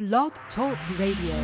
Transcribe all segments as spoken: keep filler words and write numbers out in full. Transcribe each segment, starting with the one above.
Blog Talk Radio.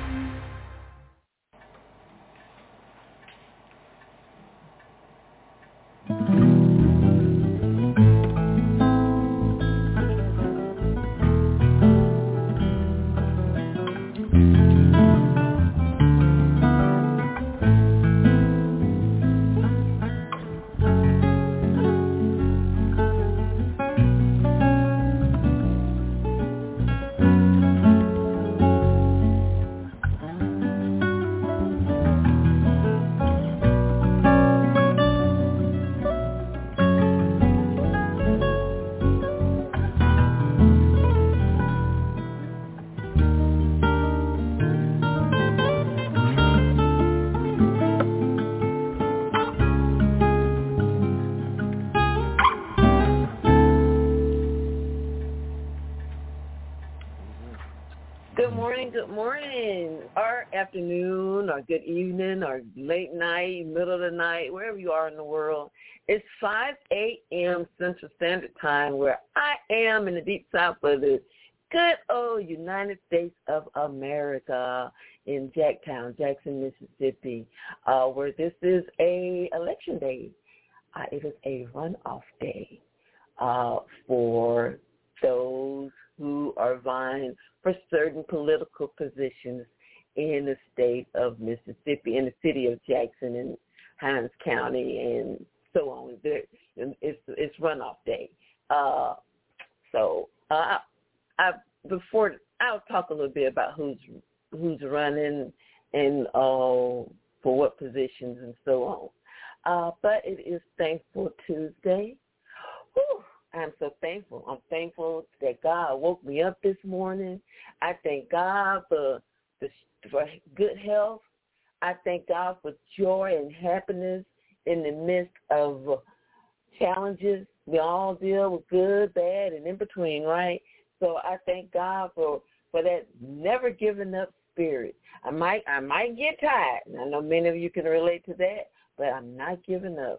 Afternoon or good evening or late night, middle of the night, wherever you are in the world. It's five a.m. Central Standard Time where I am in the deep south of the good old United States of America in Jacktown, Jackson, Mississippi, uh, where this is a election day. Uh, it is a runoff day uh, for those who are vying for certain political positions in the state of Mississippi, in the city of Jackson and Hinds County, and so on. It's it's runoff day. Uh, so uh, I before I'll talk a little bit about who's who's running and uh, for what positions and so on. Uh, but it is Thankful Tuesday. Whew. I'm so thankful. I'm thankful that God woke me up this morning. I thank God for the for good health. I thank God for joy and happiness in the midst of challenges. We all deal with good, bad, and in between, right? So I thank God for, for that never giving up spirit. I might I might get tired, and I know many of you can relate to that, but I'm not giving up.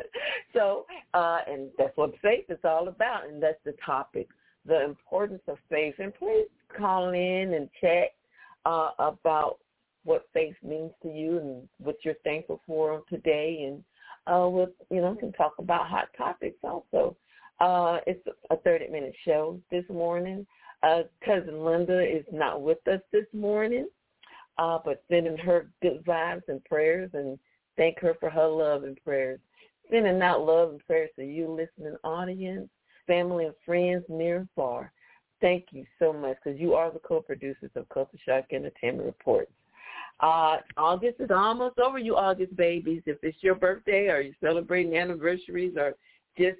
so, uh, and that's what faith is all about, and that's the topic, the importance of faith. And please call in and chat Uh, about what faith means to you and what you're thankful for today, and uh, with you know, can talk about hot topics also. Uh, it's a thirty-minute show this morning. Uh, Cousin Linda is not with us this morning, uh, but sending her good vibes and prayers, and thank her for her love and prayers. Sending out love and prayers to you, listening audience, family and friends near and far. Thank you so much, because you are the co-producers of Culture Shock Entertainment Reports. Uh, August is almost over, you August babies. If it's your birthday or you're celebrating anniversaries or just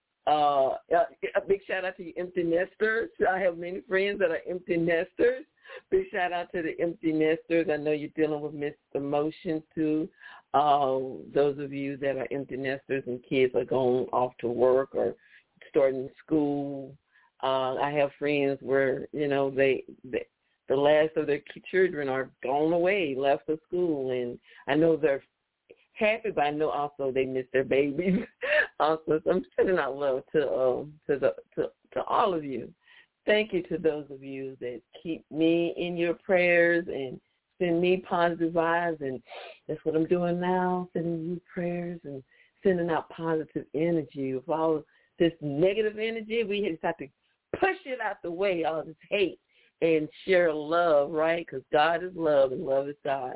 uh, a big shout-out to you empty nesters. I have many friends that are empty nesters. Big shout-out to the empty nesters. I know you're dealing with mixed emotions, too. Uh, those of you that are empty nesters and kids are going off to work or starting school. Uh, I have friends where, you know, they, they the last of their children are gone away, left for school, and I know they're happy, but I know also they miss their babies. also, so I'm sending out love to um, to the to, to all of you. Thank you to those of you that keep me in your prayers and send me positive vibes, and that's what I'm doing now, sending you prayers and sending out positive energy. With all this negative energy, we just have to push it out the way, all this hate, and share love, right? Because God is love, and love is God.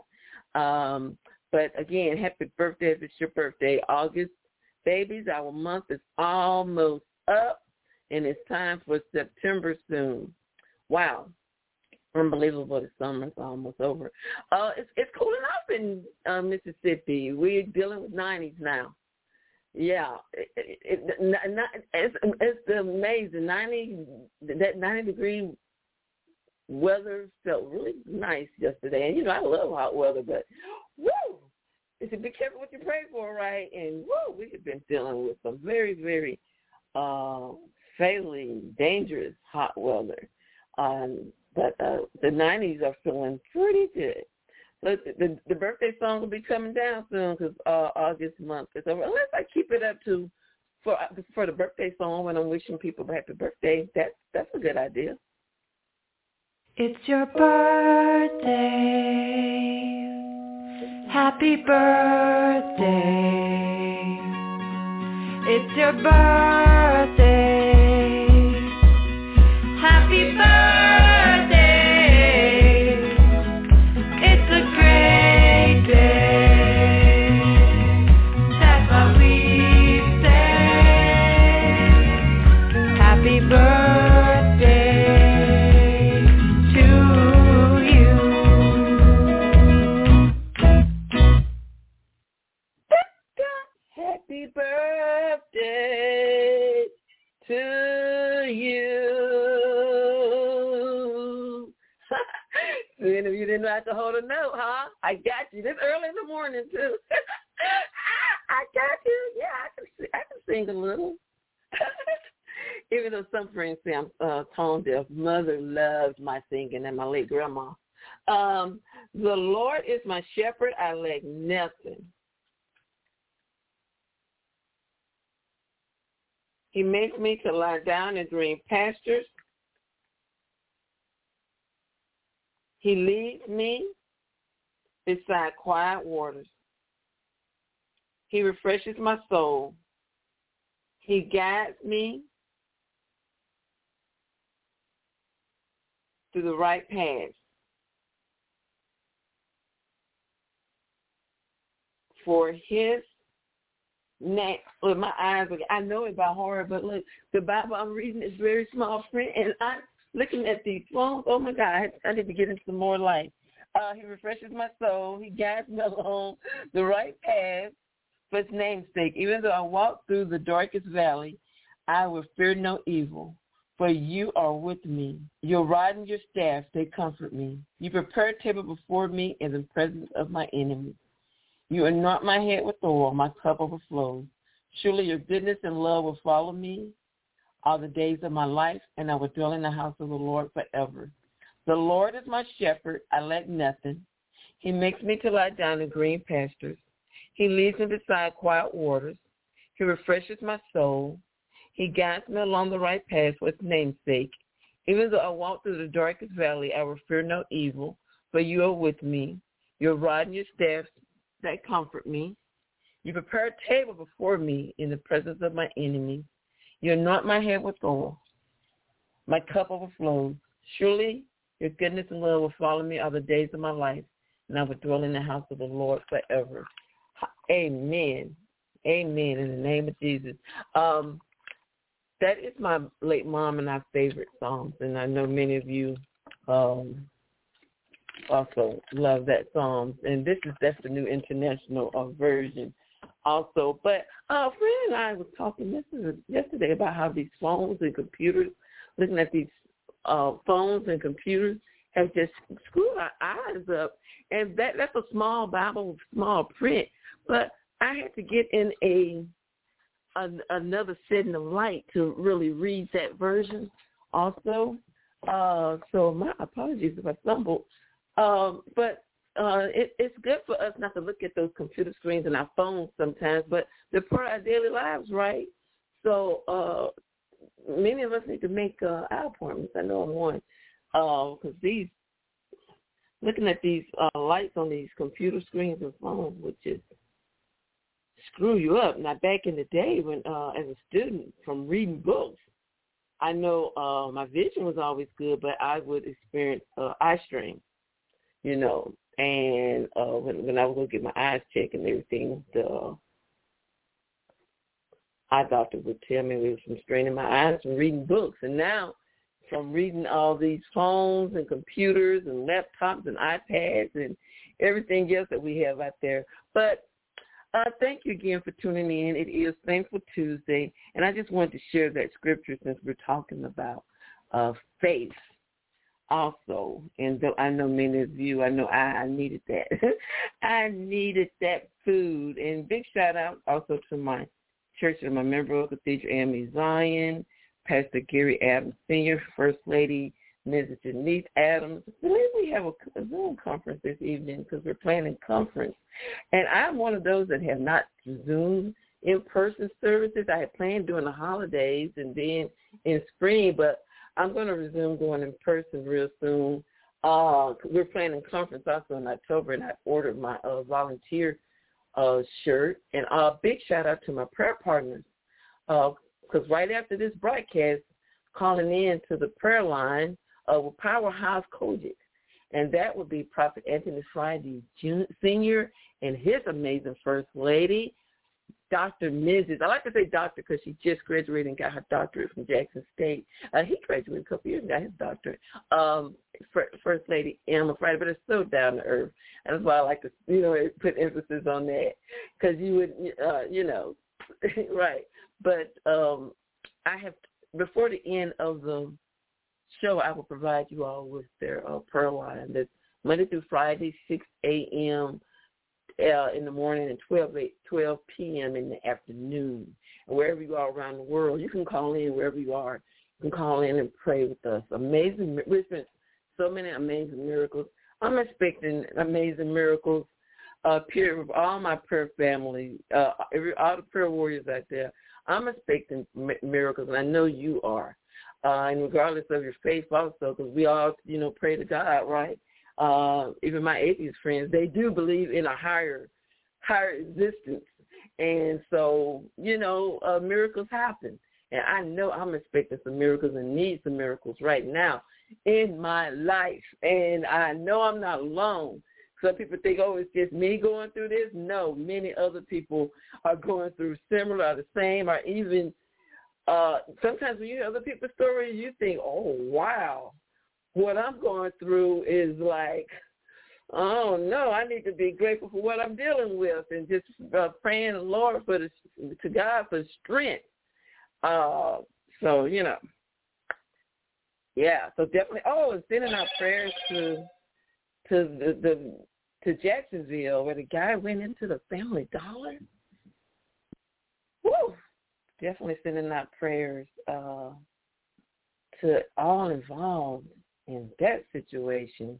Um, but, again, happy birthday if it's your birthday. August, babies, our month is almost up, and it's time for September soon. Wow. Unbelievable, the summer's almost over. Uh, it's, it's cooling off in uh, Mississippi. We're dealing with nineties now. Yeah, it, it, it, not, it's, it's amazing. ninety that ninety degree weather felt really nice yesterday. And you know, I love hot weather, but woo! You should be careful what you pray for, right? And woo, we have been dealing with some very, very uh, fatally dangerous hot weather. Um, but uh, the nineties are feeling pretty good. So the, the birthday song will be coming down soon because uh, August month is over. Unless I keep it up to for for the birthday song when I'm wishing people happy birthday. That's that's a good idea. It's your birthday. Happy birthday. It's your birthday. Happy birthday. It's a great day. That's what we say. Happy birthday to you. Happy birthday to you. Any of you didn't have to hold a note, huh? I got you. This early in the morning, too. I got you. Yeah, I can, sing, I can sing a little. Even though some friends say I'm uh, tone deaf, Mother loves my singing and my late grandma. Um, the Lord is my shepherd. I lack nothing. He makes me to lie down in green pastures. He leads me beside quiet waters. He refreshes my soul. He guides me through the right paths. For his name, look, my eyes, I know it by heart, but look, the Bible I'm reading is very small print, and I'm looking at these phones. Oh, my God, I, I need to get into some more light. Uh, he refreshes my soul. He guides me along the right path for his name's sake. Even though I walk through the darkest valley, I will fear no evil, for you are with me. Your rod and your staff, they comfort me. You prepare a table before me in the presence of my enemies. You anoint my head with oil, my cup overflows. Surely your goodness and love will follow me all the days of my life, and I will dwell in the house of the Lord forever. The Lord is my shepherd. I lack nothing. He makes me to lie down in green pastures. He leads me beside quiet waters. He refreshes my soul. He guides me along the right path for his name's sake. Even though I walk through the darkest valley, I will fear no evil, for you are with me. Your rod and your staff, they comfort me. You prepare a table before me in the presence of my enemies. You anoint my head with oil. My cup overflows. Surely your goodness and love will follow me all the days of my life, and I will dwell in the house of the Lord forever. Amen. Amen. In the name of Jesus. Um, that is my late mom and our favorite songs, and I know many of you um, also love that song. And this is that's the new international uh, version also. But uh, a friend and I was talking yesterday, yesterday about how these phones and computers, looking at these uh, phones and computers, have just screwed our eyes up. And that that's a small Bible with small print. But I had to get in a, a another setting of light to really read that version also. Uh, so my apologies if I stumbled. Um, but uh, it, it's good for us not to look at those computer screens and our phones sometimes, but they're part of our daily lives, right? So uh, many of us need to make uh, eye appointments. I know I'm one, because uh, these looking at these uh, lights on these computer screens and phones would just screw you up. Now, back in the day when, uh, as a student, from reading books, I know uh, my vision was always good, but I would experience uh, eye strain. You know, and uh, when when I would go get my eyes checked and everything, the eye doctor would tell me it was from straining my eyes from reading books. And now, from reading all these phones and computers and laptops and iPads and everything else that we have out there. But uh, thank you again for tuning in. It is Thankful Tuesday, and I just wanted to share that scripture since we're talking about uh, faith. Also, and though I know many of you, I know I, I needed that. I needed that food. And big shout out also to my church and my member of Cathedral A M E Zion, Pastor Gary Adams Senior, First Lady Missus Janice Adams. I believe we have a, a Zoom conference this evening because we're planning conference. And I'm one of those that have not Zoomed in-person services. I had planned during the holidays and then in spring, but I'm going to resume going in person real soon. Uh, we're planning a conference also in October, and I ordered my uh, volunteer uh, shirt. And a uh, big shout out to my prayer partners, because uh, right after this broadcast, calling in to the prayer line uh, with Powerhouse Kojic. And that would be Prophet Anthony Friday Senior and his amazing First Lady, Doctor Missus I like to say doctor because she just graduated and got her doctorate from Jackson State. Uh, he graduated a couple years and got his doctorate. Um, First Lady Emma Friday, but it's so down to earth. And that's why I like to, you know, put emphasis on that because you would, uh, you know, right. But um, I have, before the end of the show, I will provide you all with their uh, prayer line. That's Monday through Friday, six a.m. Uh, in the morning and twelve p.m. in the afternoon. And wherever you are around the world, you can call in wherever you are. You can call in and pray with us. Amazing, we've experienced so many amazing miracles. I'm expecting amazing miracles. Uh, period, with all my prayer family, uh, every, all the prayer warriors out there, I'm expecting miracles, and I know you are. Uh, and regardless of your faith also, because we all, you know, pray to God, right? Uh, even my atheist friends, they do believe in a higher, higher existence. And so, you know, uh, miracles happen. And I know I'm expecting some miracles and need some miracles right now in my life. And I know I'm not alone. Some people think, oh, it's just me going through this. No, many other people are going through similar, or the same, or even uh, sometimes when you hear other people's stories, you think, oh, wow. What I'm going through is like, oh, no, I need to be grateful for what I'm dealing with and just uh, praying the Lord for the, to God for strength. Uh, so, you know, yeah, so definitely, oh, and sending out prayers to to the, the to Jacksonville where the guy went into the Family Dollar. Woo! Definitely sending out prayers uh, to all involved in that situation.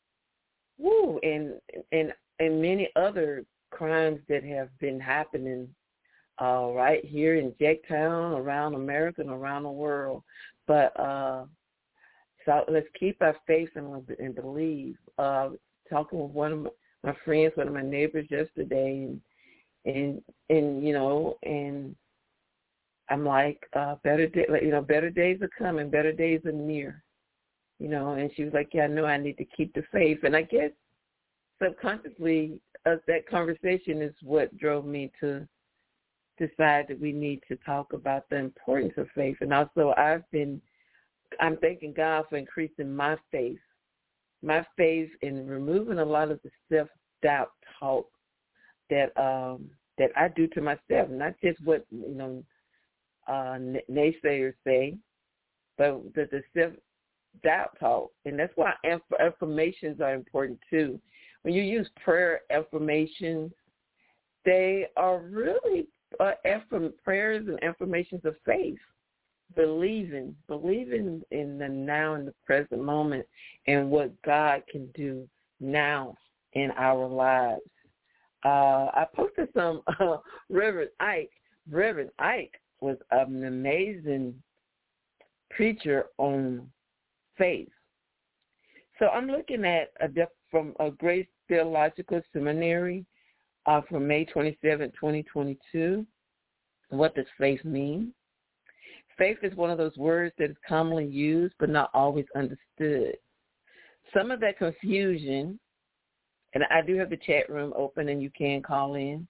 Woo, and and and many other crimes that have been happening uh, right here in Jacktown, around America, and around the world. But uh, so let's keep our faith and, and believe. Uh, talking with one of my, my friends, one of my neighbors yesterday, and and and you know, and I'm like, uh, better day, you know, better days are coming, better days are near. You know, and she was like, yeah, I know I need to keep the faith. And I guess subconsciously uh, that conversation is what drove me to decide that we need to talk about the importance of faith. And also I've been, I'm thanking God for increasing my faith, my faith in removing a lot of the self-doubt talk that um, that I do to myself, not just what, you know, uh, naysayers say, but the, the self doubt talk, and that's why affirmations are important too. When you use prayer affirmations, they are really uh, affirm- prayers and affirmations of faith, believing, believing in the now and the present moment and what God can do now in our lives. Uh, I posted some uh, Reverend Ike. Reverend Ike was an amazing preacher on faith. So I'm looking at a def- from a Grace Theological Seminary uh, from May twenty-seventh, twenty twenty-two. What does faith mean? Faith is one of those words that is commonly used but not always understood. Some of that confusion, and I do have the chat room open and you can call in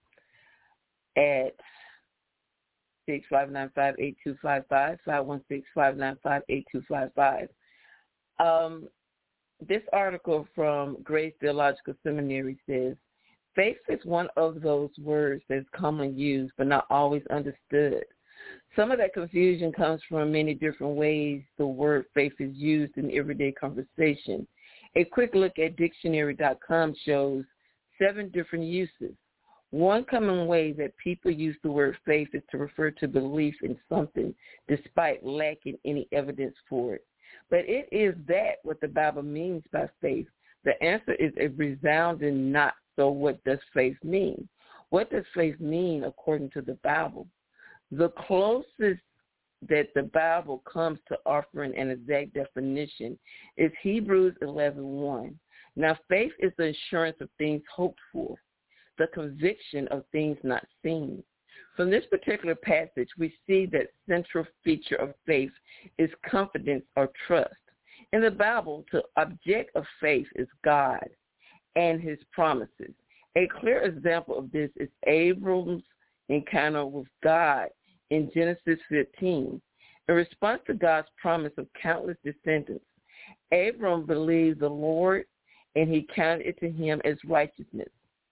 at six five nine five, eight two five five, five one six, five nine five, eight two five five. Um, this article from Grace Theological Seminary says, faith is one of those words that's commonly used but not always understood. Some of that confusion comes from many different ways the word faith is used in everyday conversation. A quick look at dictionary dot com shows seven different uses. One common way that people use the word faith is to refer to belief in something despite lacking any evidence for it. But it is that what the Bible means by faith. The answer is a resounding not. So what does faith mean? What does faith mean according to the Bible? The closest that the Bible comes to offering an exact definition is Hebrews eleven one. Now, faith is the assurance of things hoped for, the conviction of things not seen. From this particular passage, we see that central feature of faith is confidence or trust. In the Bible, the object of faith is God and his promises. A clear example of this is Abram's encounter with God in Genesis fifteen. In response to God's promise of countless descendants, Abram believed the Lord, and he counted it to him as righteousness.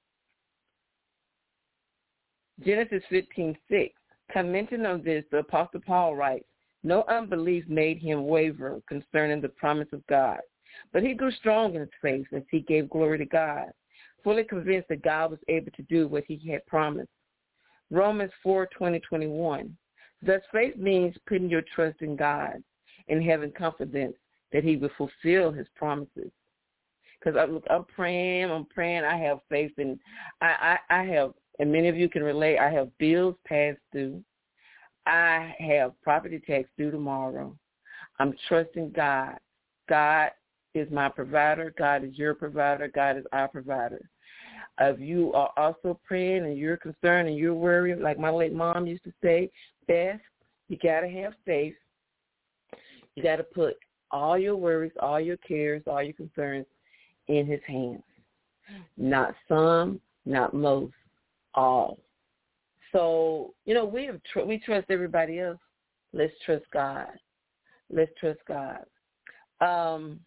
Genesis fifteen six. Commenting on this, the Apostle Paul writes, "No unbelief made him waver concerning the promise of God, but he grew strong in his faith as he gave glory to God, fully convinced that God was able to do what he had promised." Romans four twenty to twenty-one. Thus, faith means putting your trust in God and having confidence that he will fulfill his promises. Because I, I'm praying, I'm praying, I have faith, and I, I, I have, and many of you can relate, I have bills past due. I have property tax due tomorrow. I'm trusting God. God is my provider. God is your provider. God is our provider. If you are also praying and you're concerned and you're worried, like my late mom used to say, Beth, you got to have faith. You got to put all your worries, all your cares, all your concerns in his hands. Not some, not most, all. So, you know, we have tr- we trust everybody else. Let's trust God. Let's trust God. Um,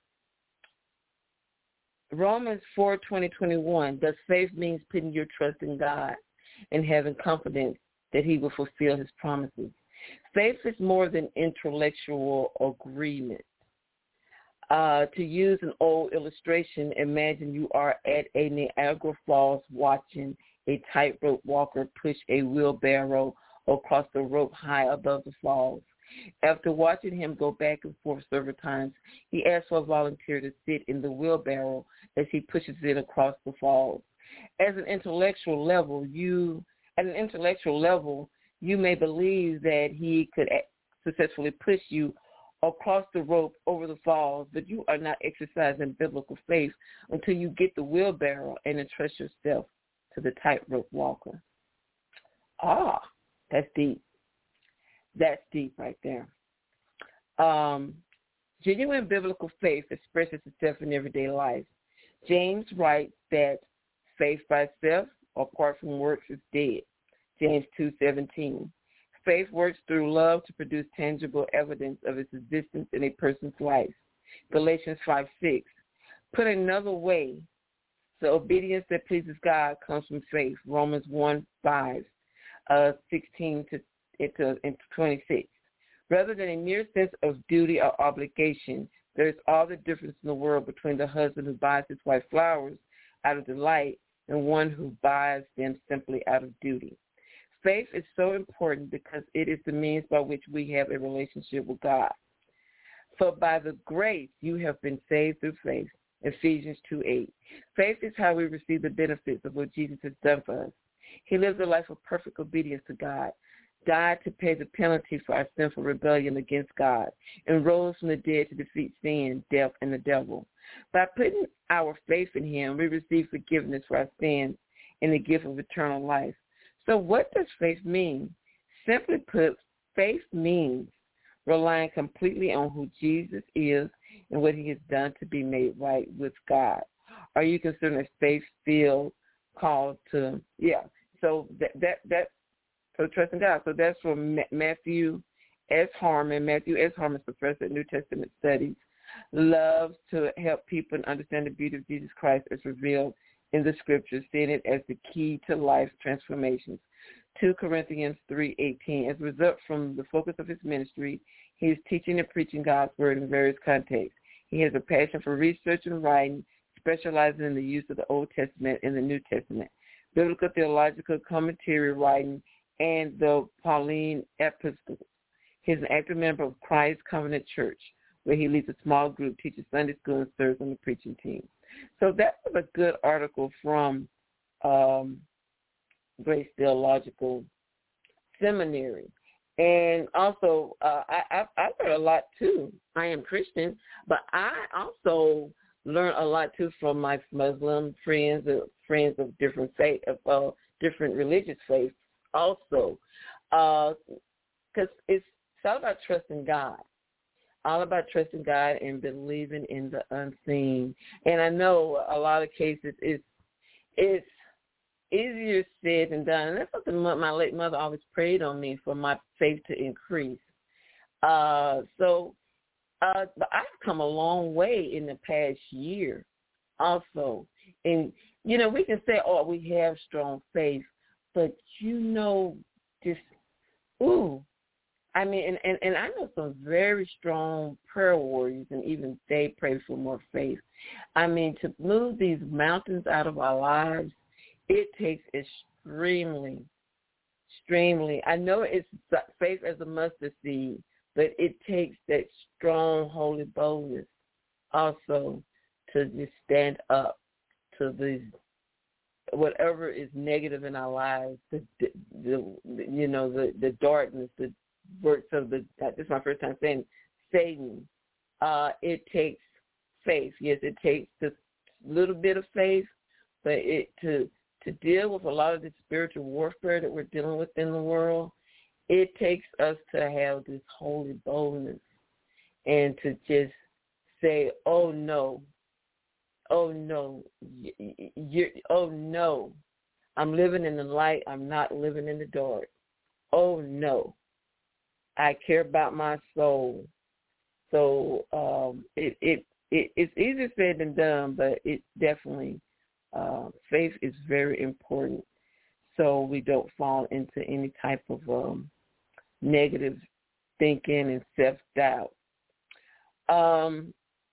Romans four twenty to twenty-one, thus faith means putting your trust in God and having confidence that he will fulfill his promises. Faith is more than intellectual agreement. Uh, to use an old illustration, imagine you are at a Niagara Falls watching a tightrope walker push a wheelbarrow across the rope high above the falls. After watching him go back and forth several times, he asked for a volunteer to sit in the wheelbarrow as he pushes it across the falls. As an intellectual level, you at an intellectual level, you may believe that he could successfully push you across the rope over the falls, but you are not exercising biblical faith until you get the wheelbarrow and entrust yourself to the tightrope walker. Ah, that's deep. That's deep right there. Um, genuine biblical faith expresses itself in everyday life. James writes that faith by itself, apart from works, is dead. James two seventeen. Faith works through love to produce tangible evidence of its existence in a person's life. Galatians five six. Put another way, the obedience that pleases God comes from faith. Romans one five, uh, sixteen to twenty-six. Rather than a mere sense of duty or obligation, there is all the difference in the world between the husband who buys his wife flowers out of delight and one who buys them simply out of duty. Faith is so important because it is the means by which we have a relationship with God. For by the grace you have been saved through faith, Ephesians two eight. Faith is how we receive the benefits of what Jesus has done for us. He lived a life of perfect obedience to God, died to pay the penalty for our sinful rebellion against God, and rose from the dead to defeat sin, death, and the devil. By putting our faith in him, we receive forgiveness for our sins and the gift of eternal life. So what does faith mean? Simply put, faith means relying completely on who Jesus is and what he has done to be made right with God. Are you considering a faith-filled call to, yeah, so that, that, that, so trusting God. So that's from Matthew S. Harmon. Matthew S. Harmon, professor at New Testament Studies, loves to help people understand the beauty of Jesus Christ as revealed in the scriptures, seeing it as the key to life transformations. Second Corinthians three eighteen. As a result from the focus of his ministry, he is teaching and preaching God's word in various contexts. He has a passion for research and writing, specializing in the use of the Old Testament and the New Testament, biblical theological commentary writing, and the Pauline epistles. He is an active member of Christ Covenant Church, where he leads a small group, teaches Sunday school, and serves on the preaching team. So that was a good article from um, Grace Theological Seminary. And also, uh, I, I, I learned a lot, too. I am Christian, but I also learned a lot, too, from my Muslim friends, uh, friends of different faith, of uh, different religious faiths also. Because uh, it's, it's all about trusting God. All about trusting God and believing in the unseen. And I know a lot of cases it's, it's easier said than done. And that's something my late mother always prayed on me for my faith to increase. Uh, so uh, but I've come a long way in the past year also. And, you know, we can say, oh, we have strong faith, but, you know, just, ooh, I mean, and, and, and I know some very strong prayer warriors, and even they pray for more faith. I mean, to move these mountains out of our lives, it takes extremely, extremely, I know it's faith as a mustard seed, but it takes that strong, holy boldness also to just stand up to these, whatever is negative in our lives, the, the, the you know, the, the darkness, the works of the, this is my first time saying Satan. Uh, it takes faith. Yes, it takes just a little bit of faith, but it to to deal with a lot of the spiritual warfare that we're dealing with in the world, it takes us to have this holy boldness and to just say, oh no, oh no, you're, oh no, I'm living in the light, I'm not living in the dark. Oh no, I care about my soul. So um, it, it it it's easier said than done, but it definitely, uh, faith is very important so we don't fall into any type of um, negative thinking and self-doubt. Um,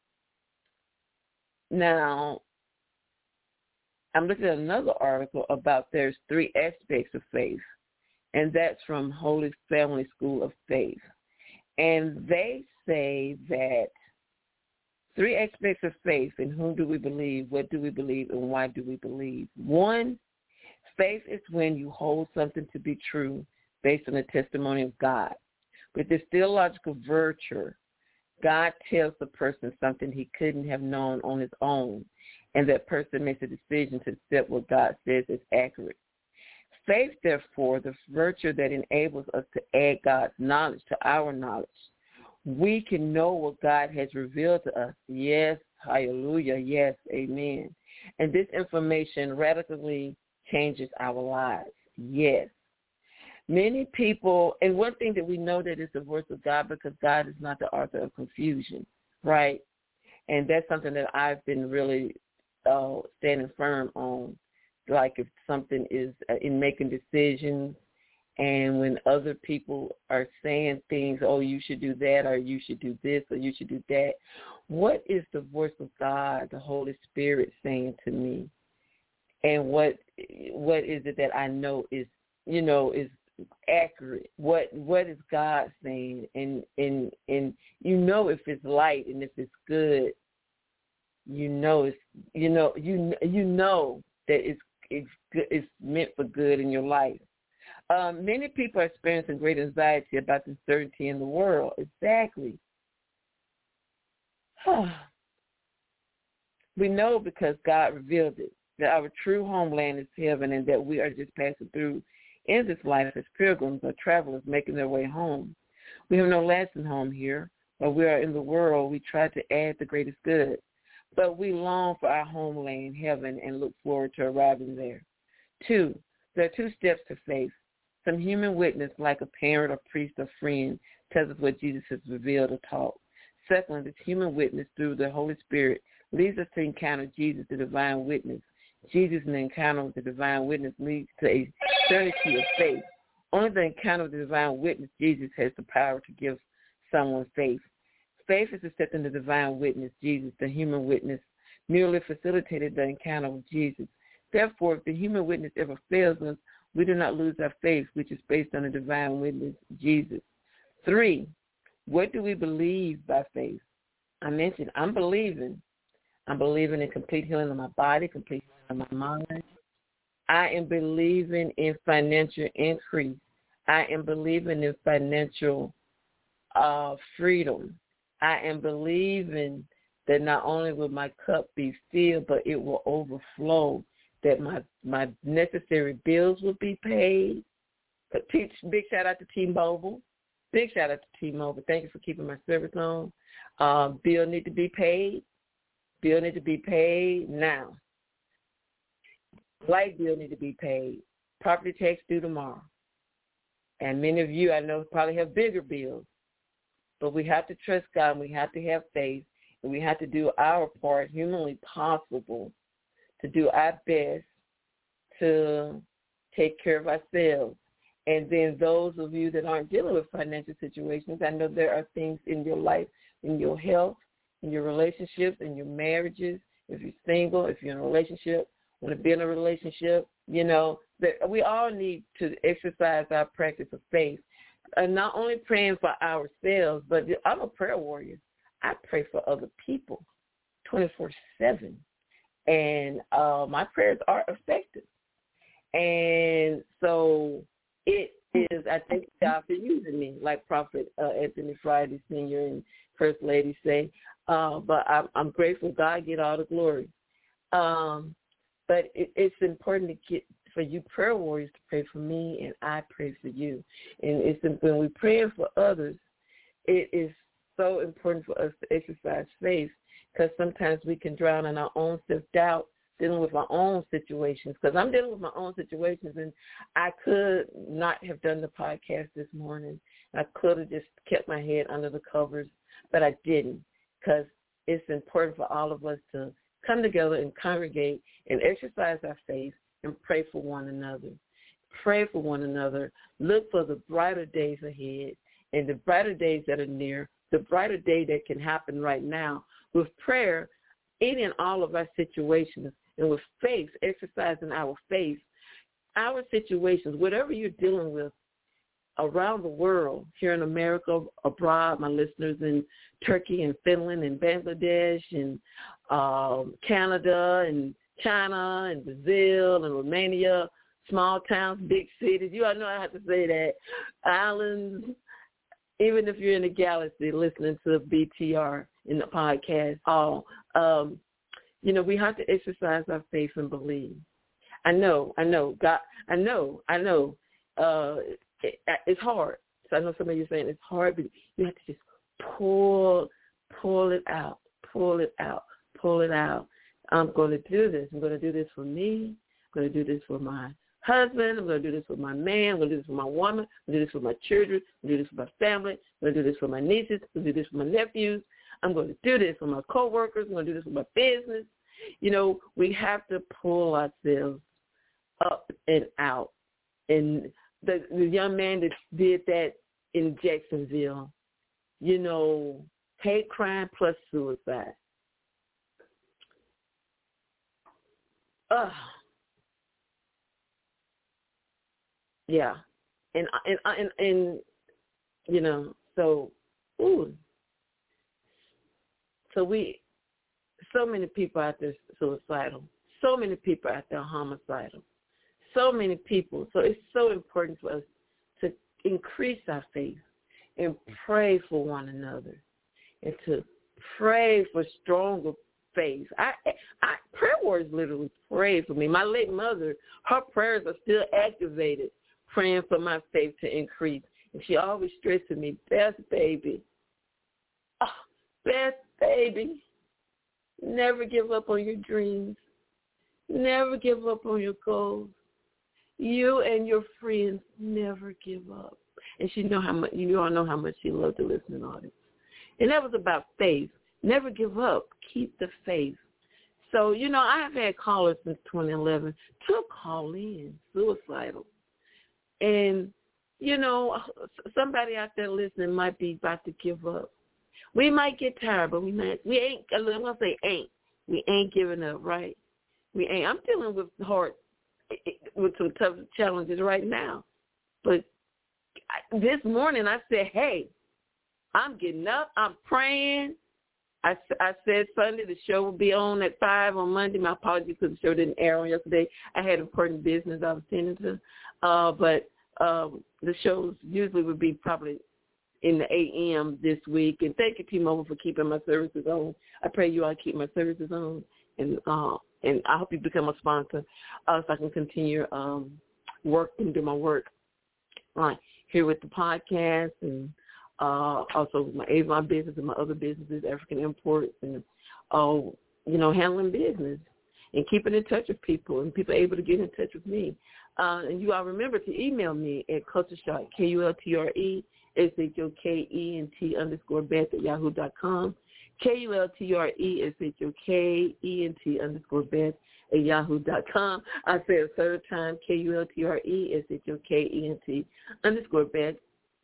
now, I'm looking at another article about there's three aspects of faith, and that's from Holy Family School of Faith. And they say that three aspects of faith: in whom do we believe, what do we believe, and why do we believe? One, faith is when you hold something to be true based on the testimony of God. With this theological virtue, God tells the person something he couldn't have known on his own, and that person makes a decision to accept what God says is accurate. Faith, therefore, the virtue that enables us to add God's knowledge to our knowledge. We can know what God has revealed to us. Yes, hallelujah, yes, amen. And this information radically changes our lives. Yes. Many people, and one thing that we know that is the voice of God, because God is not the author of confusion, right? And that's something that I've been really uh, standing firm on. Like if something is in making decisions, and when other people are saying things, oh, you should do that, or you should do this, or you should do that, what is the voice of God, the Holy Spirit, saying to me? And what what is it that I know is, you know, is accurate? What what is God saying? And and and you know if it's light and if it's good, you know it's you know you you know that it's it's good, it's meant for good in your life. Um, many people are experiencing great anxiety about the uncertainty in the world. Exactly. We know because God revealed it, that our true homeland is heaven, and that we are just passing through in this life as pilgrims or travelers making their way home. We have no lasting home here. While we are in the world, we try to add the greatest good. But we long for our homeland, heaven, and look forward to arriving there. Two, there are two steps to faith. Some human witness, like a parent or priest or friend, tells us what Jesus has revealed or taught. Secondly, this human witness through the Holy Spirit leads us to encounter Jesus, the divine witness. Jesus and the encounter with the divine witness leads to a certainty of faith. Only the encounter with the divine witness, Jesus, has the power to give someone faith. Faith is accepting the divine witness, Jesus, the human witness, merely facilitated the encounter with Jesus. Therefore, if the human witness ever fails us, we do not lose our faith, which is based on the divine witness, Jesus. Three, what do we believe by faith? I mentioned I'm believing. I'm believing in complete healing of my body, complete healing of my mind. I am believing in financial increase. I am believing in financial uh, freedom. I am believing that not only will my cup be filled, but it will overflow, that my, my necessary bills will be paid. Big shout out to T-Mobile. Big shout out to T-Mobile. Thank you for keeping my service on. Uh, bill need to be paid. Bill need to be paid now. Light bill need to be paid. Property tax due tomorrow. And many of you, I know, probably have bigger bills. But we have to trust God, and we have to have faith, and we have to do our part, humanly possible, to do our best to take care of ourselves. And then those of you that aren't dealing with financial situations, I know there are things in your life, in your health, in your relationships, in your marriages. If you're single, if you're in a relationship, want to be in a relationship, you know, that we all need to exercise our practice of faith. And not only praying for ourselves, but I'm a prayer warrior. I pray for other people twenty-four seven. And uh, my prayers are effective. And so it is, I thank God for using me, like Prophet uh, Anthony Friday Senior and First Lady say. Uh, but I'm, I'm grateful God get all the glory. Um, but it, it's important to get for you prayer warriors to pray for me, and I pray for you. And it's when we're praying for others, it is so important for us to exercise faith, because sometimes we can drown in our own self-doubt, dealing with our own situations, because I'm dealing with my own situations, and I could not have done the podcast this morning. I could have just kept my head under the covers, but I didn't, because it's important for all of us to come together and congregate and exercise our faith and pray for one another. Pray for one another. Look for the brighter days ahead and the brighter days that are near, the brighter day that can happen right now. With prayer, in and all of our situations, and with faith, exercising our faith, our situations, whatever you're dealing with around the world, here in America, abroad, my listeners in Turkey and Finland and Bangladesh and um, Canada and China and Brazil and Romania, small towns, big cities. You all know I have to say that. Islands, even if you're in the galaxy listening to B T R in the podcast, all, um, you know, we have to exercise our faith and believe. I know, I know, God, I know, I know. Uh, it, it's hard. So I know some of you are saying it's hard, but you have to just pull, pull it out, pull it out, pull it out. I'm going to do this. I'm going to do this for me. I'm going to do this for my husband. I'm going to do this for my man. I'm going to do this for my woman. I'm going to do this for my children. I'm going to do this for my family. I'm going to do this for my nieces. I'm going to do this for my nephews. I'm going to do this for my coworkers. I'm going to do this for my business. You know, we have to pull ourselves up and out. And the, the young man that did that in Jacksonville, you know, hate crime plus suicide. Uh, yeah, and and and and you know, so ooh, so we, so many people out there suicidal, so many people out there homicidal, so many people. So it's so important for us to increase our faith and pray for one another, and to pray for stronger faith. I, I prayer warriors literally pray for me. My late mother, her prayers are still activated, praying for my faith to increase. And she always stressed to me, Beth, baby, oh, Beth, baby, never give up on your dreams. Never give up on your goals. You and your friends never give up. And she know how much, you all know how much she loved the listening audience. And that was about faith. Never give up. Keep the faith. So, you know, I have had callers since twenty eleven to call in suicidal. And, you know, somebody out there listening might be about to give up. We might get tired, but we might, we ain't, I'm going to say ain't. We ain't giving up, right? We ain't. I'm dealing with hard, with some tough challenges right now. But this morning I said, hey, I'm getting up. I'm praying. I, I said Sunday the show will be on at five on Monday. My apologies because the show didn't air on yesterday. I had important business I was tending to. Uh, but um, the shows usually would be probably in the A M this week. And thank you, T-Mobile, for keeping my services on. I pray you all keep my services on, and uh, and I hope you become a sponsor uh, so I can continue um, work and do my work right here with the podcast and uh, also my Avon business and my other businesses, African Imports, and uh, you know, handling business and keeping in touch with people and people able to get in touch with me. Uh, and you all remember to email me at Culture Shock, K U L T R E S H O K E N T underscore Beth at yahoo dot com. K U L T R E S H O K E N T underscore Beth at yahoo dot com. I say a third time, K U L T R E S H O K E N T underscore Beth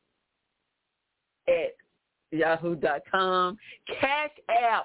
at yahoo dot com. Cash App,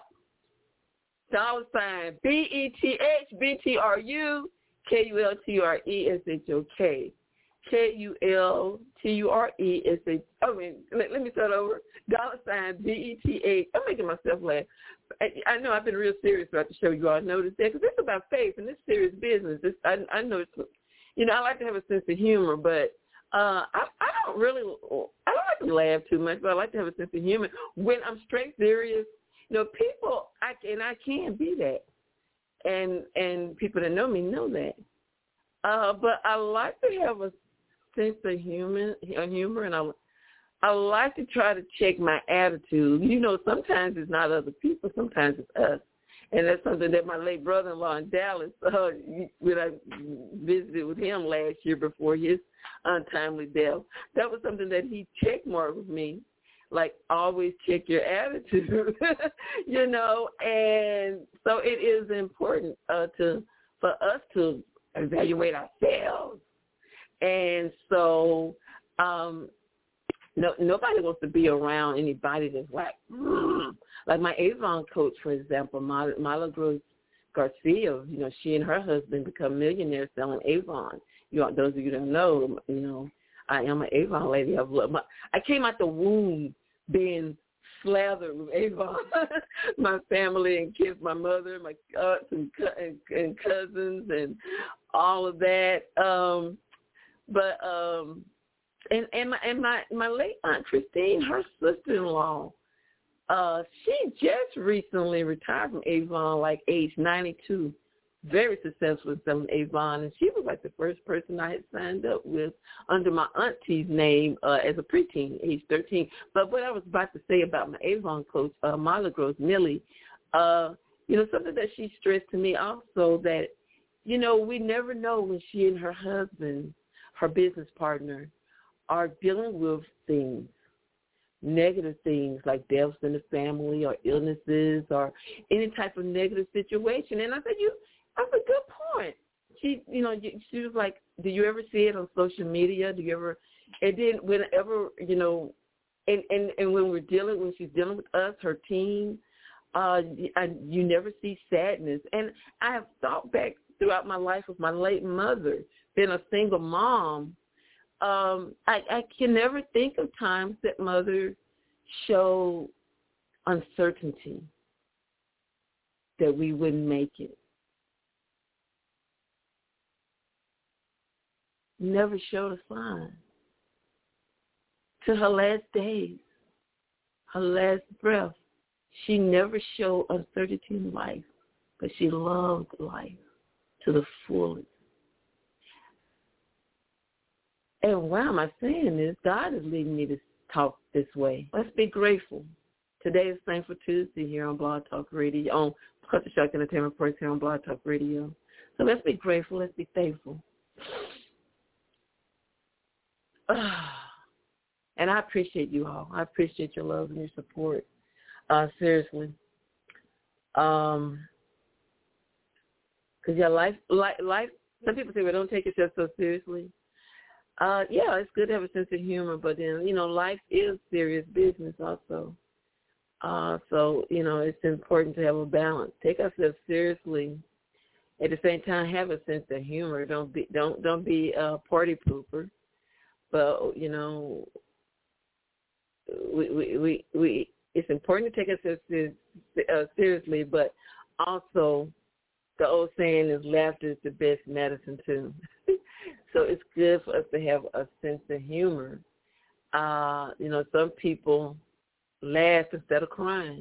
dollar sign, B E T H B T R U K U L T R E S H O K. K U L T U R E S H. I mean, let, let me start over. Dollar sign B E T H. I'm making myself laugh. I, I know I've been real serious about the show. You all noticed that because it's about faith and it's serious business. It's, I, I know it's, you know, I like to have a sense of humor, but uh, I, I don't really, I don't like to laugh too much, but I like to have a sense of humor when I'm straight serious. You know, people, I and I can be that, and and people that know me know that. Uh, but I like to have a sense of human, humor, and I, I like to try to check my attitude. You know, sometimes it's not other people, sometimes it's us. And that's something that my late brother-in-law in Dallas, uh, when I visited with him last year before his untimely death, that was something that he checked more with me, like always check your attitude, you know. And so it is important uh, to for us to evaluate ourselves. And so um, no, nobody wants to be around anybody that's like, mm. Like my Avon coach, for example, Mala Garcia, you know, she and her husband become millionaires selling Avon. You know, those of you that know, you know, I am an Avon lady. I've loved my, I came out the womb being slathered with Avon. My family and kids, my mother, my aunts and, and, and cousins and all of that. Um, But um, and and my and my, my late aunt Christine, her sister-in-law, uh, she just recently retired from Avon, like age ninety-two, very successful in selling Avon, and she was like the first person I had signed up with under my auntie's name uh, as a preteen, age thirteen. But what I was about to say about my Avon coach, uh, Marla Gross Millie, uh, you know, something that she stressed to me also that, you know, we never know when she and her husband, her business partner, are dealing with things, negative things like deaths in the family or illnesses or any type of negative situation. And I said, you, that's a good point. She, you know, she was like, do you ever see it on social media? Do you ever, and then whenever, you know, and, and, and when we're dealing, when she's dealing with us, her team, uh, I, you never see sadness. And I have thought back throughout my life with my late mother, being a single mom, um, I, I can never think of times that mother showed uncertainty that we wouldn't make it. Never showed a sign. To her last days, her last breath, she never showed uncertainty in life, but she loved life to the fullest. And why am I saying this? God is leading me to talk this way. Let's be grateful. Today is Thankful Tuesday here on Blog Talk Radio, on Culture Shock Entertainment Reports here on Blog Talk Radio. So let's be grateful. Let's be thankful. And I appreciate you all. I appreciate your love and your support. Uh, seriously. Um, because your life, life, life, some people say, well, don't take yourself so seriously. Uh, yeah, it's good to have a sense of humor, but then, you know, life is serious business also. Uh, so, you know, it's important to have a balance. Take ourselves seriously. At the same time, have a sense of humor. Don't be, don't, don't be a party pooper. But, you know, we, we, we, we it's important to take ourselves uh, seriously, but also the old saying is laughter is the best medicine too. so it's good for us to have a sense of humor. Uh, you know, some people laugh instead of crying.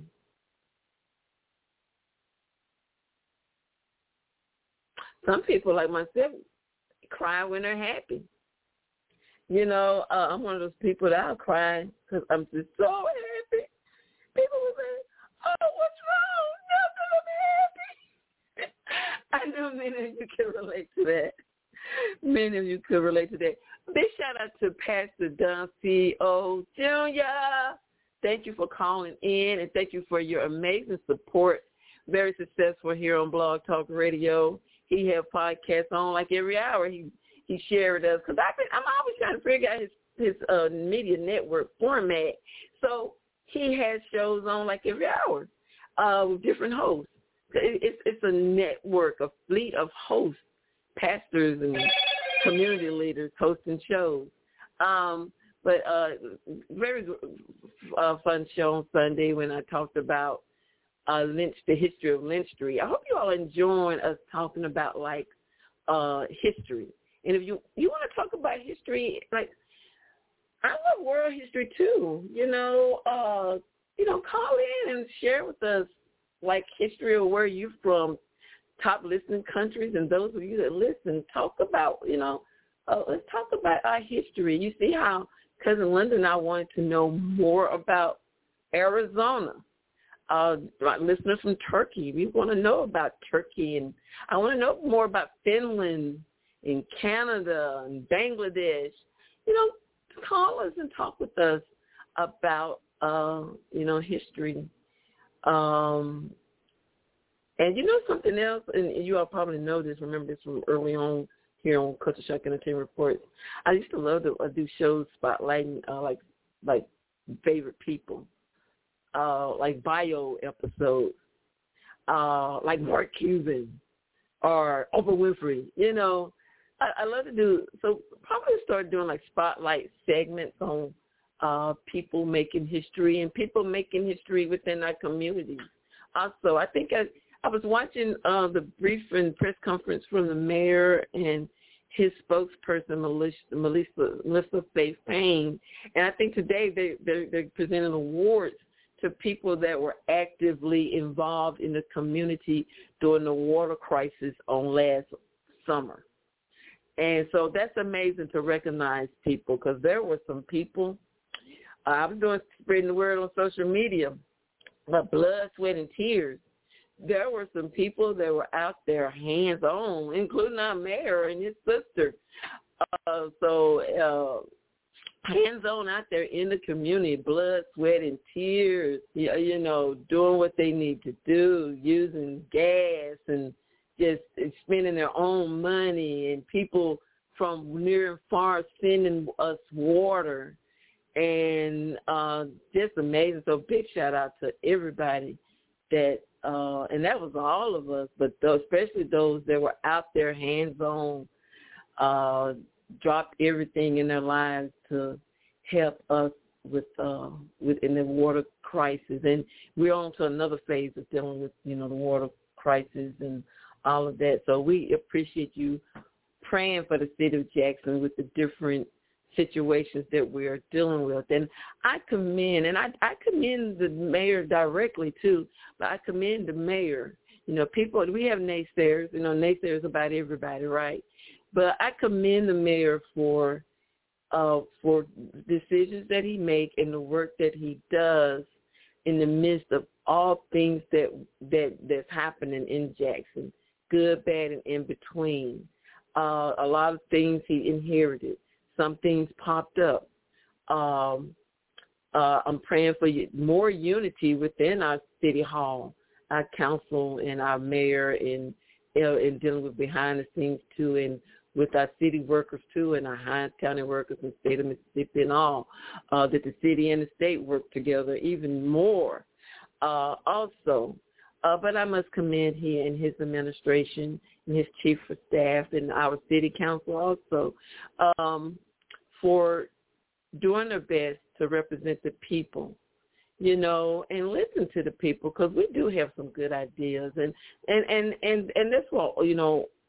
Some people, like myself, cry when they're happy. You know, uh, I'm one of those people that I'll cry because I'm just so happy. People will say, oh, what's wrong? Nothing, I'm happy. I know many of you can relate to that. Many of you could relate to that. Big shout out to Pastor Don C O Junior Thank you for calling in, and thank you for your amazing support. Very successful here on Blog Talk Radio. He has podcasts on like every hour. He he shared with us because I've been I'm always trying to figure out his his uh, media network format. So he has shows on like every hour uh, with different hosts. It, it's it's a network, a fleet of hosts, pastors and community leaders hosting shows. Um, but uh, very uh, fun show on Sunday when I talked about uh, Lynch, the history of Lynchry. I hope you all enjoying us talking about like uh, history. And if you you want to talk about history, like I love world history too. You know, uh, you know, call in and share with us like history of where you're from, top listening countries, and those of you that listen, talk about, you know, uh, let's talk about our history. You see how Cousin Linda and I wanted to know more about Arizona. Uh, listeners from Turkey, we want to know about Turkey, and I want to know more about Finland and Canada and Bangladesh. You know, call us and talk with us about, uh, you know, history. Um, and you know something else, and you all probably know this, remember this from early on here on Culture Shock Entertainment Reports. I used to love to uh, do shows spotlighting uh, like like favorite people, uh, like bio episodes, uh, like Mark Cuban or Oprah Winfrey. You know, I, I love to do, so probably start doing like spotlight segments on uh, people making history and people making history within our communities. Also, I think I, I was watching uh, the briefing press conference from the mayor and his spokesperson, Melissa, Melissa, Melissa Faith Payne, and I think today they, they're, they're presenting awards to people that were actively involved in the community during the water crisis on last summer. And so that's amazing to recognize people, because there were some people, uh, I was doing spreading the word on social media, but blood, sweat, and tears. There were some people that were out there hands-on, including our mayor and his sister. Uh, so uh, hands-on out there in the community, blood, sweat, and tears, you know, doing what they need to do, using gas and just spending their own money, and people from near and far sending us water, and uh, just amazing. So big shout-out to everybody that, uh, and that was all of us, but those, especially those that were out there hands-on, uh, dropped everything in their lives to help us with uh, within the water crisis. And we're on to another phase of dealing with, you know, the water crisis and all of that. So we appreciate you praying for the city of Jackson with the different situations that we are dealing with. And I commend, and I, I commend the mayor directly too, but I commend the mayor. You know, people, we have naysayers, you know, naysayers about everybody, right? But I commend the mayor for uh, for decisions that he makes and the work that he does in the midst of all things that that that's happening in Jackson, good, bad, and in between. Uh, a lot of things he inherited. Some things popped up. Um, uh, I'm praying for you, more unity within our city hall, our council, and our mayor, and you know, and dealing with behind the scenes too, and with our city workers too, and our Hinds County workers and state of Mississippi and all, uh, that the city and the state work together even more. Uh, also, uh, but I must commend he and his administration and his chief of staff and our city council also um, for doing their best to represent the people, you know, and listen to the people, because we do have some good ideas. And, and, and, and, and that's what, you know,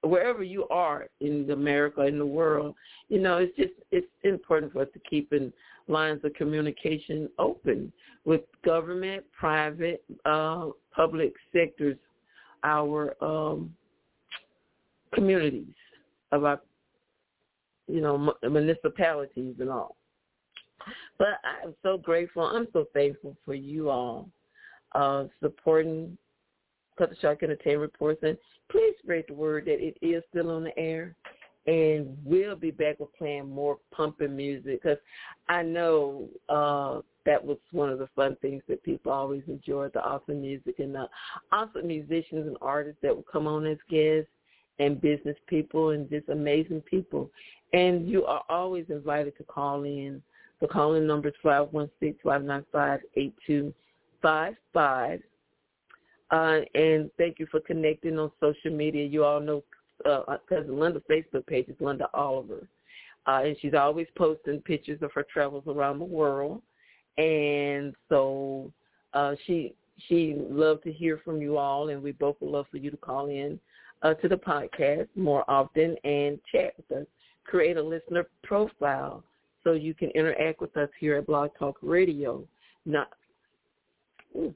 wherever you are in America, in the world, you know, it's just it's important for us to keep in lines of communication open with government, private, uh, public sectors, our um, communities, of our, you know, municipalities and all. But I'm so grateful. I'm so thankful for you all uh, supporting Culture Shock Entertainment Reports. And please spread the word that it is still on the air. And we'll be back with playing more pumping music because I know uh, that was one of the fun things that people always enjoyed, the awesome music and the awesome musicians and artists that would come on as guests and business people and just amazing people. And you are always invited to call in. The call-in number is five one six, five nine five, eight two five five. Uh, and thank you for connecting on social media. You all know uh, Cousin Linda's Facebook page is Linda Oliver. Uh, and she's always posting pictures of her travels around the world. And so uh, she she loved to hear from you all, and we both would love for you to call in uh, to the podcast more often and chat with us. Create a listener profile so you can interact with us here at Blog Talk Radio. Not, ooh.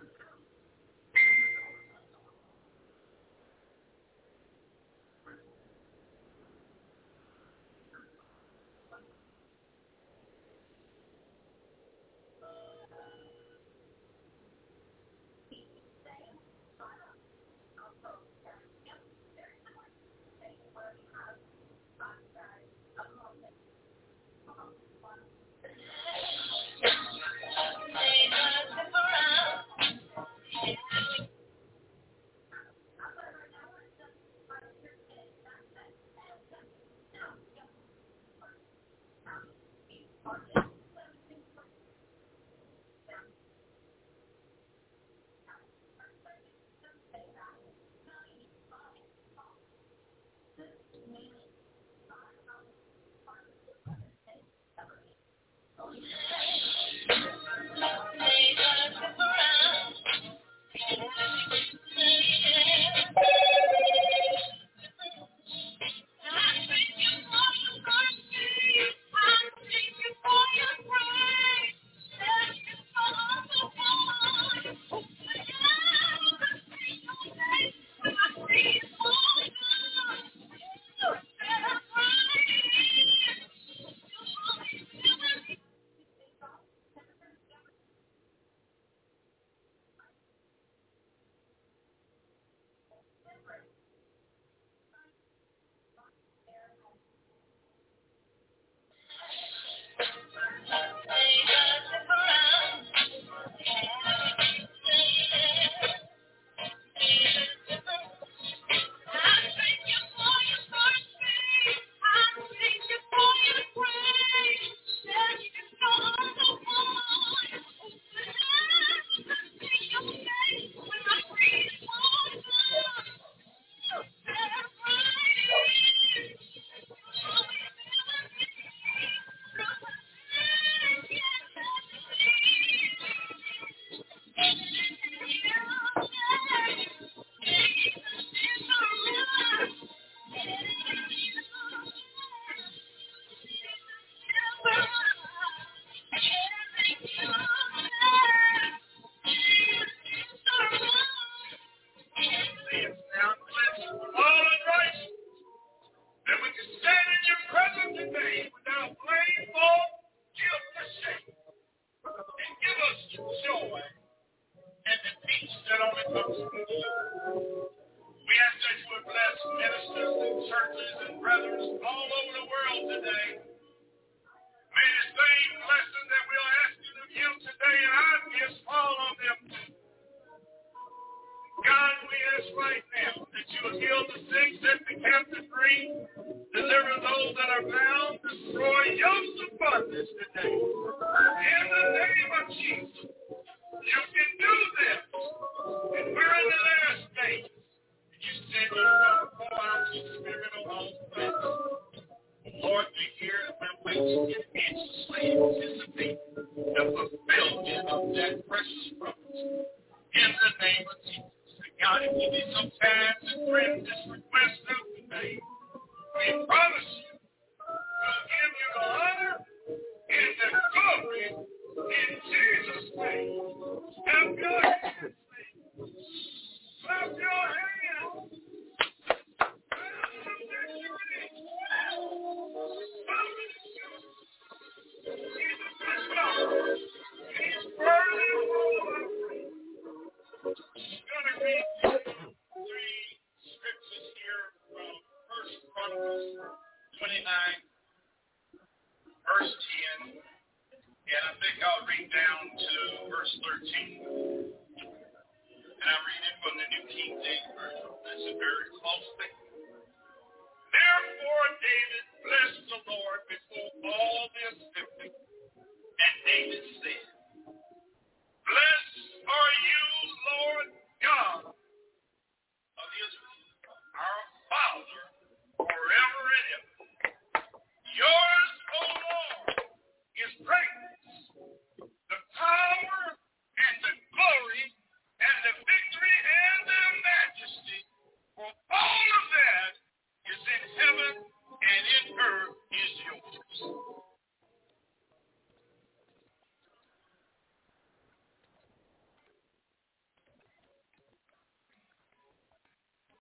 Therefore David blessed the Lord before